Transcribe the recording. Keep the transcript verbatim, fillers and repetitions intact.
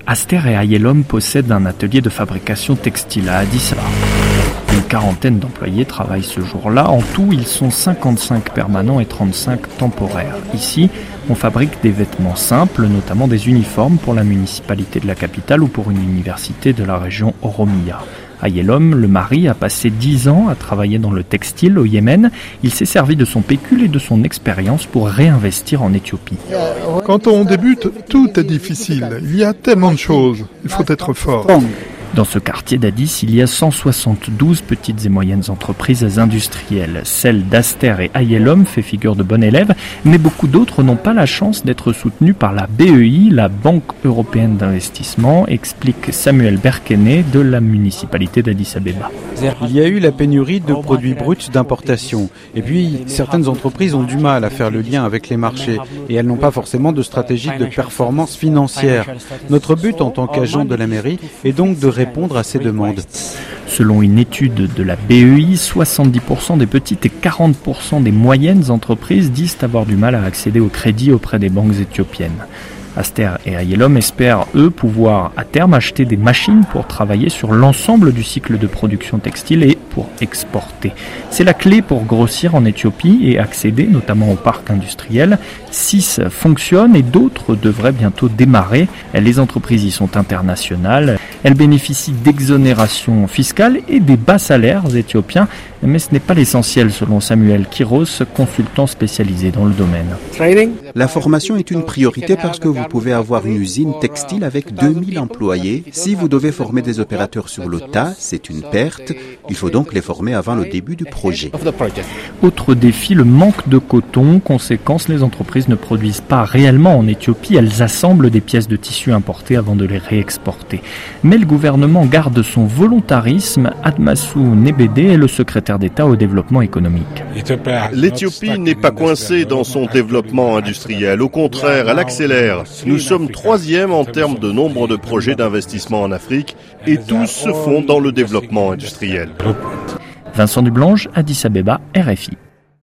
Aster et Ayelom possèdent un atelier de fabrication textile à Addis Abeba. Une quarantaine d'employés travaillent ce jour-là. En tout, ils sont cinquante-cinq permanents et trente-cinq temporaires. Ici, on fabrique des vêtements simples, notamment des uniformes pour la municipalité de la capitale ou pour une université de la région Oromia. Ayelom, le mari, a passé dix ans à travailler dans le textile au Yémen. Il s'est servi de son pécule et de son expérience pour réinvestir en Éthiopie. Quand on débute, tout est difficile. Il y a tellement de choses. Il faut être fort. Dans ce quartier d'Addis, il y a cent soixante-douze petites et moyennes entreprises industrielles. Celle d'Aster et Ayelom fait figure de bon élève, mais beaucoup d'autres n'ont pas la chance d'être soutenues par la B E I, la Banque européenne d'investissement, explique Samuel Berkené de la municipalité d'Addis Abeba. Il y a eu la pénurie de produits bruts d'importation. Et puis, certaines entreprises ont du mal à faire le lien avec les marchés et elles n'ont pas forcément de stratégie de performance financière. Notre but en tant qu'agent de la mairie est donc de répondre à ces demandes. Selon une étude de la B E I, soixante-dix pour cent des petites et quarante pour cent des moyennes entreprises disent avoir du mal à accéder au crédit auprès des banques éthiopiennes. Aster et Ayelom espèrent, eux, pouvoir à terme acheter des machines pour travailler sur l'ensemble du cycle de production textile et pour exporter. C'est la clé pour grossir en Éthiopie et accéder notamment au parc industriel. Six fonctionnent et d'autres devraient bientôt démarrer. Les entreprises y sont internationales. Elles bénéficient d'exonérations fiscales et des bas salaires éthiopiens. Mais ce n'est pas l'essentiel selon Samuel Kiros, consultant spécialisé dans le domaine. La formation est une priorité parce que vous pouvez avoir une usine textile avec deux mille employés. Si vous devez former des opérateurs sur le tas, c'est une perte. Il faut donc les former avant le début du projet. Autre défi, le manque de coton. Conséquence, les entreprises ne produisent pas réellement en Éthiopie. Elles assemblent des pièces de tissu importées avant de les réexporter. Mais le gouvernement garde son volontarisme. Admassou Nebede est le secrétaire d'État au développement économique. L'Éthiopie n'est pas coincée dans son développement industriel. Au contraire, elle accélère. Nous sommes troisième en termes de nombre de projets d'investissement en Afrique et tous se font dans le développement industriel. Vincent Dublange, Addis Abeba, R F I.